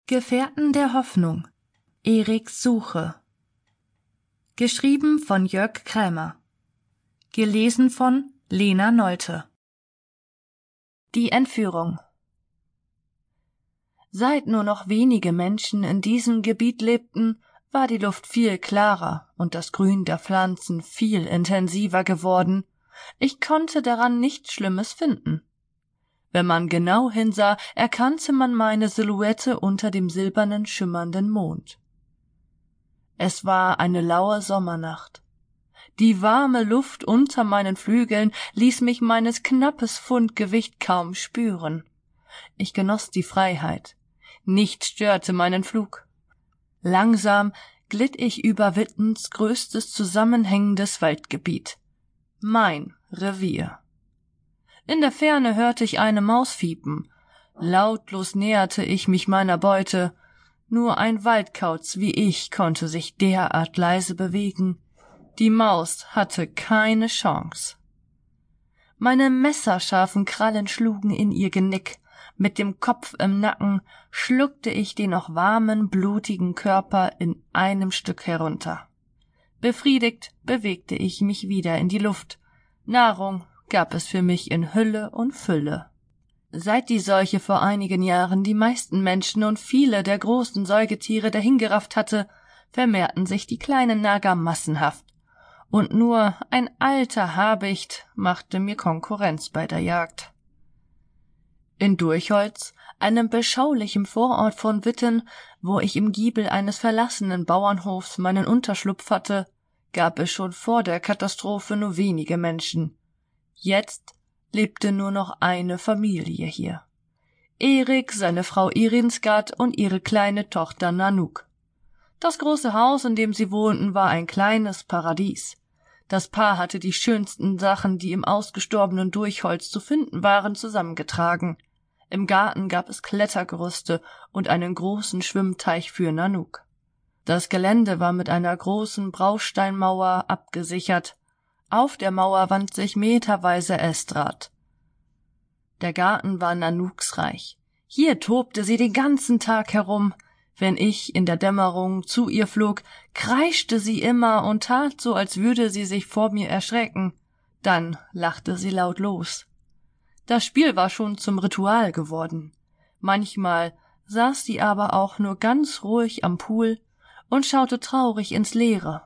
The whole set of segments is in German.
Gefährten der Hoffnung. Eriks Suche. Geschrieben von Jörg Krämer. Gelesen von Lena Nolte. Die Entführung. Seit nur noch wenige Menschen in diesem Gebiet lebten, war die Luft viel klarer und das Grün der Pflanzen viel intensiver geworden. Ich konnte daran nichts Schlimmes finden. Wenn man genau hinsah, erkannte man meine Silhouette unter dem silbernen, schimmernden Mond. Es war eine laue Sommernacht. Die warme Luft unter meinen Flügeln ließ mich meines knappes Pfund Gewicht kaum spüren. Ich genoss die Freiheit. Nichts störte meinen Flug. Langsam glitt ich über Wittens größtes zusammenhängendes Waldgebiet. Mein Revier. In der Ferne hörte ich eine Maus fiepen. Lautlos näherte ich mich meiner Beute. Nur ein Waldkauz wie ich konnte sich derart leise bewegen. Die Maus hatte keine Chance. Meine messerscharfen Krallen schlugen in ihr Genick. Mit dem Kopf im Nacken schluckte ich den noch warmen, blutigen Körper in einem Stück herunter. Befriedigt bewegte ich mich wieder in die Luft. Nahrung gab es für mich in Hülle und Fülle. Seit die Seuche vor einigen Jahren die meisten Menschen und viele der großen Säugetiere dahingerafft hatte, vermehrten sich die kleinen Nager massenhaft. Und nur ein alter Habicht machte mir Konkurrenz bei der Jagd. In Durchholz, einem beschaulichen Vorort von Witten, wo ich im Giebel eines verlassenen Bauernhofs meinen Unterschlupf hatte, gab es schon vor der Katastrophe nur wenige Menschen. Jetzt lebte nur noch eine Familie hier. Erik, seine Frau Irinsgard und ihre kleine Tochter Nanook. Das große Haus, in dem sie wohnten, war ein kleines Paradies. Das Paar hatte die schönsten Sachen, die im ausgestorbenen Durchholz zu finden waren, zusammengetragen. Im Garten gab es Klettergerüste und einen großen Schwimmteich für Nanook. Das Gelände war mit einer großen Brausteinmauer abgesichert. Auf der Mauer wand sich meterweise Estrad. Der Garten war Nanooks Reich. Hier tobte sie den ganzen Tag herum. Wenn ich in der Dämmerung zu ihr flog, kreischte sie immer und tat so, als würde sie sich vor mir erschrecken. Dann lachte sie laut los. Das Spiel war schon zum Ritual geworden. Manchmal saß sie aber auch nur ganz ruhig am Pool und schaute traurig ins Leere.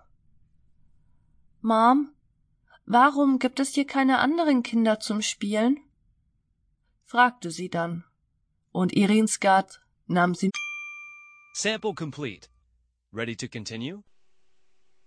»Mom, warum gibt es hier keine anderen Kinder zum Spielen?« fragte sie dann, und Irinsgard nahm sie. Sample complete. Ready to continue?